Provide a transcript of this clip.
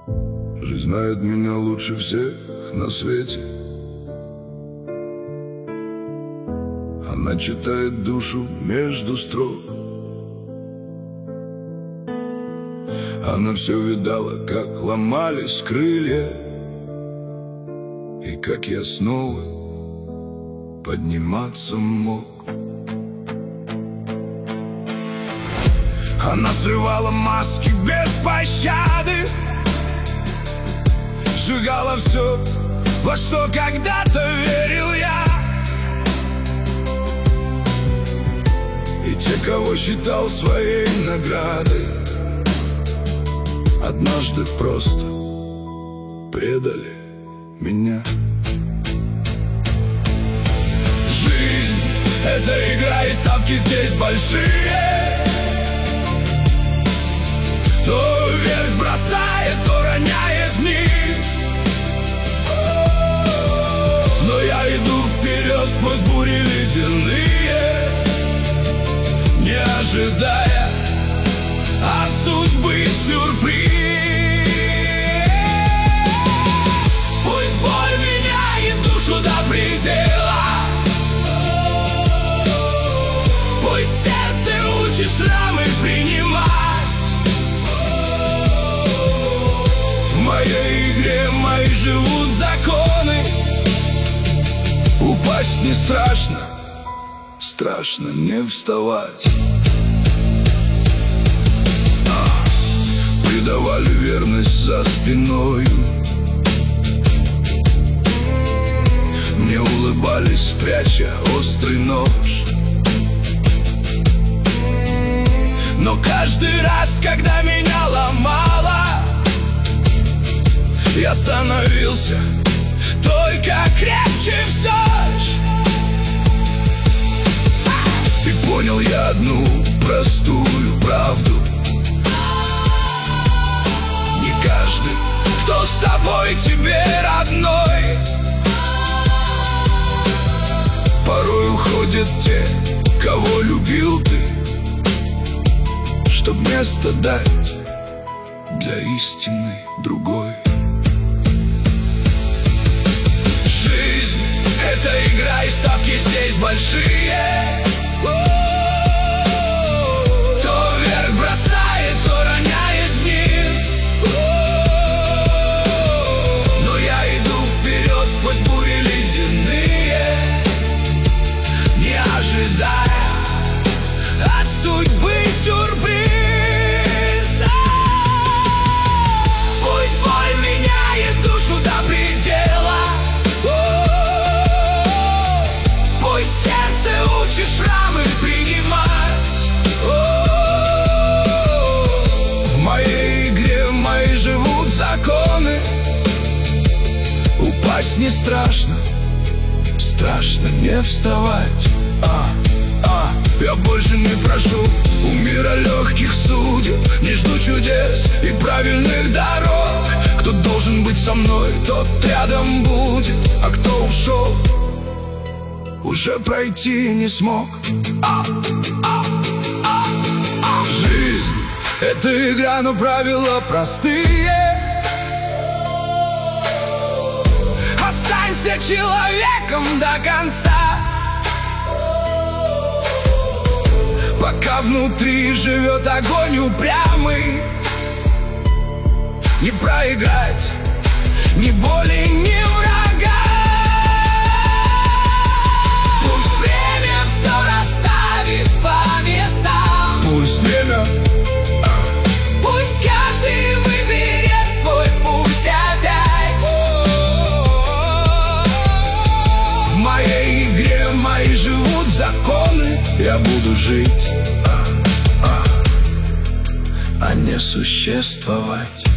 Жизнь знает меня лучше всех на свете. Она читает душу между строк. Она все видала, как ломались крылья, и как я снова подниматься мог. Она срывала маски без пощады, сжигала все, во что когда-то верил я. И те, кого считал своей наградой, однажды просто предали меня. Жизнь — это игра, и ставки здесь большие. То вверх бросает, то роняет вниз. Но я иду вперед сквозь бури ледяные, не ожидая от судьбы сюрприз. Пусть боль меняет душу до предела, пусть сердце учит шрамы принимать. В моей игре мои живут законы. Упасть не страшно, страшно не вставать. Предавали верность за спиною, мне улыбались, пряча острый нож. Но каждый раз, когда меня ломало, я становился только крепче все ж. И понял я одну простую правду: не каждый, кто с тобой, тебе родной. Порой уходят те, кого любил ты, чтоб место дать для истины другой. Жизнь — это игра, и ставки здесь большие. То вверх бросает, то роняет вниз. Но я иду вперед сквозь бури ледяные, не ожидая от судьбы сюрприз. Пусть боль меняет душу до предела, пусть сердце учит шрамы принимать. В моей игре мои живут законы. Упасть не страшно, страшно не вставать. Я больше не прошу у мира легких судеб, не жду чудес и правильных дорог. Кто должен быть со мной, тот рядом будет, а кто ушел, уже пройти не смог. Жизнь — это игра, но правила простые. Останься человеком до конца, пока внутри живет огонь упрямый. Не проиграть ни боли, ни врага. Пусть время все расставит по местам. Пусть время, пусть каждый выберет свой путь опять. В моей игре мои живут законы. Я буду жить, а не существовать.